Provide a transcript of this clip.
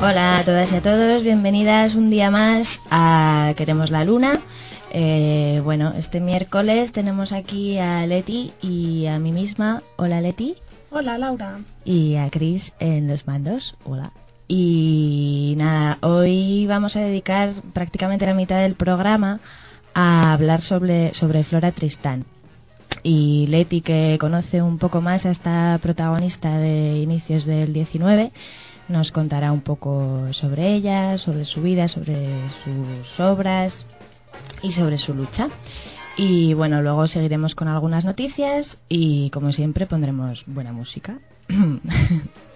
Hola a todas y a todos, bienvenidas un día más a Queremos la Luna. Bueno, este miércoles tenemos aquí a Leti y a mí misma. Hola Leti. Hola Laura. Y a Cris en los mandos. Hola. Y nada, hoy vamos a dedicar prácticamente la mitad del programa a hablar sobre Flora Tristán. Y Leti, que conoce un poco más a esta protagonista de inicios del 19, nos contará un poco sobre ella, sobre su vida, sobre sus obras y sobre su lucha. Y bueno, luego seguiremos con algunas noticias y como siempre pondremos buena música.